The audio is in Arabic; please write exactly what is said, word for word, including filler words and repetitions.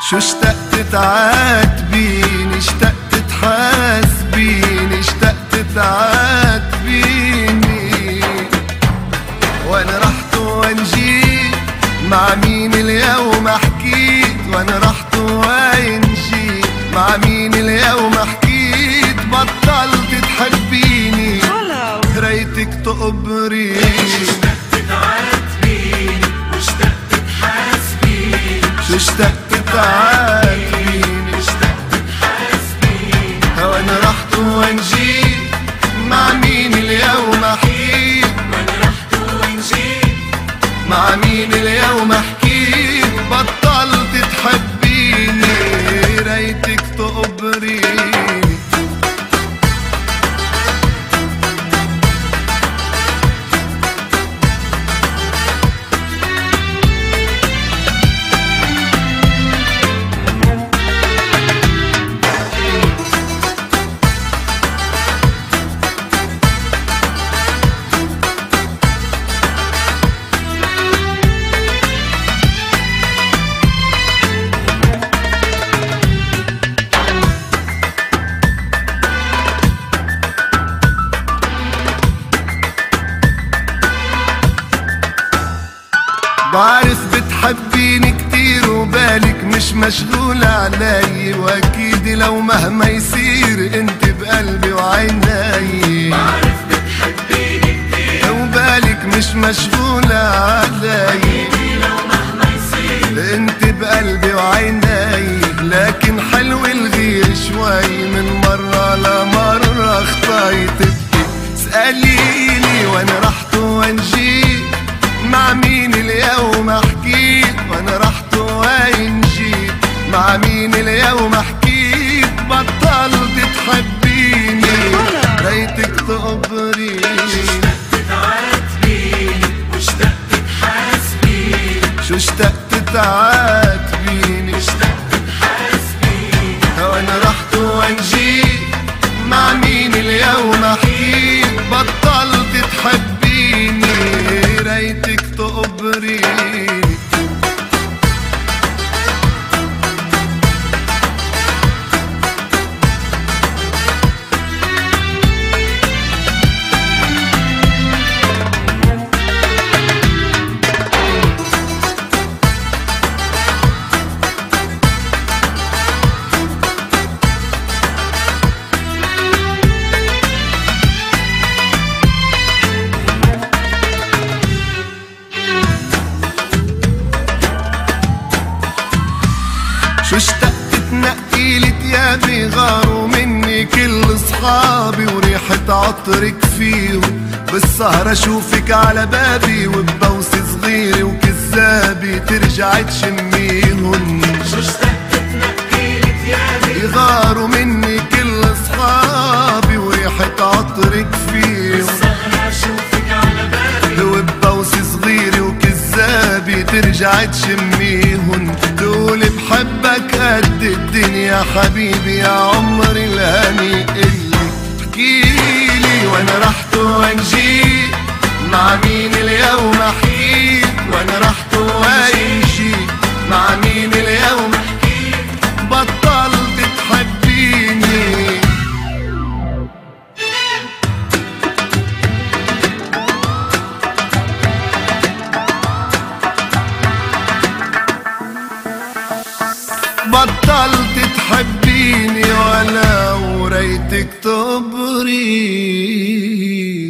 شو اشتقت تعاتبيني، اشتقت تحاسبيني، اشتقت تعاتبيني. وانا رحت وين جيت، مع مين اليوم حكيت، وانا رحت وين جيت، مع مين اليوم حكيت. بطلت تحبيني، ريتك تقبريني. شو اشتقت تعاتبيني واشتقت تحاسبيني، شو اشتقت تعاتبيني اشتقت تحاسبيني. وانا رحت وين جيت، مع مين اليوم حكيت، وانا رحت وين جيت، مع مين اليوم حكيت. بطلت تحبيني، ريتك تقبريني. بعرف بتحبيني كتير وبالك مش مشغول علي، واكيد لو مهما يصير انت بقلبي وعيني. بعرف بتحبيني كتير وبالك مش مشغول علي، لو مهما يصير انت بقلبي وعيني. لكن حلو الغير شوي، من مرة لمرة خطايت بكي. اسأليني وانا رحت وين جيت، مع مين اليوم حكيت، وانا رحت وين جيت، مع مين اليوم حكيت. بطلت تحبيني، ريتك تقبريني. اشتقت تعاتبيني واشتقت تحاسبيني، شو اشتقت تعاتبيني، اشتقت تحاسبيني. وانا رحت وين جيت، مع مين اليوم حكيت. بطلت تحبيني، ريتك تقبريني. شو اشتقت تنقيلي تيابي، غاروا مني كل صحابي، وريحة عطرك فيهم. بالسهرة اشوفك على بابي، وببوسة صغيرة وكذابي ترجع تشميهم. شو اشتقت تنقيلي تيابي، غاروا مني كل صحابي، وريحة عطرك فيهم. بالسهرة اشوفك على بالي، وببوسة صغيرة وكذابي ترجع تشميهم. تقول بحبك قد الدنيا حبيبي يا عمري الهني. اللي احكيلي وانا رحت وين جيت، مع مين اليوم حكيت، وانا رحت وين جيت، مع مين اليوم حكيت. بطلت تحبيني، بطلت تحبيني، ولا وريتك تبري.